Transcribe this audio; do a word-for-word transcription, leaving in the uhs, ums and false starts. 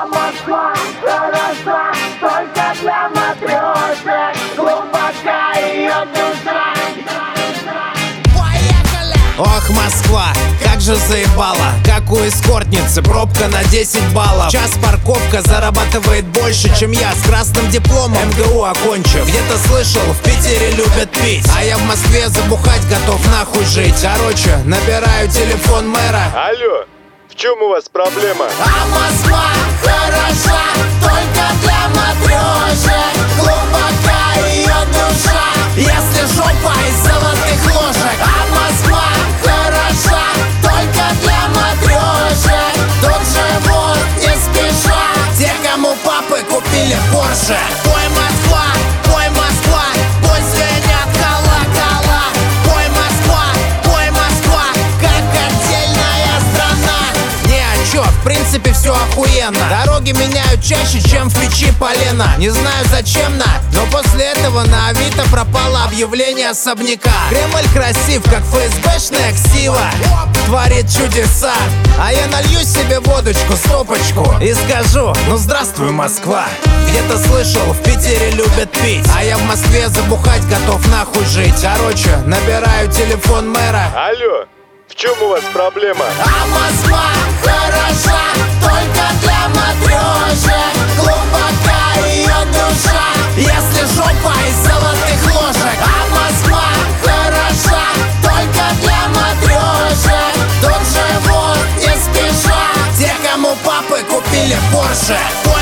Москва хороша только для матрешек, глубока ее душа. Ох, Москва, как же заебала, как у эскортницы, пробка на десять баллов. Час парковка зарабатывает больше, чем я с красным дипломом эм гэ у окончив. Где-то слышал, в Питере любят пить, а я в Москве забухать готов нахуй жить. Короче, набираю телефон мэра. Алло, в чем у вас проблема? А Москва хороша только для матрешек, глубока ее душа. Если жопа из золотых ложек. А Москва хороша только для матрешек, тут живут не спеша те, кому папы купили Порше. Пой, Москва, пой, Москва, пой, звенят колокола. Пой, Москва, пой, Москва, как отдельная страна. Не, а чё, в принципе все охуенно. Дороги меняют чаще, чем в печи полено. Не знаю зачем на, но после этого на Авито пропало объявление особняка. Кремль красив, как эф эс бэшная ксива, творит чудеса. А я налью себе водочку, стопочку и скажу: ну здравствуй, Москва. Где-то слышал, в Питере любят пить, а я в Москве забухать готов нахуй жить. Короче, набираю телефон мэра. Алло, в чем у вас проблема? А Москва хороша только для матрешек, глубока ее душа. Если жопа из золотых ложек. А Москва хороша только для матрешек, тут живут не спеша те, кому папы купили Порше.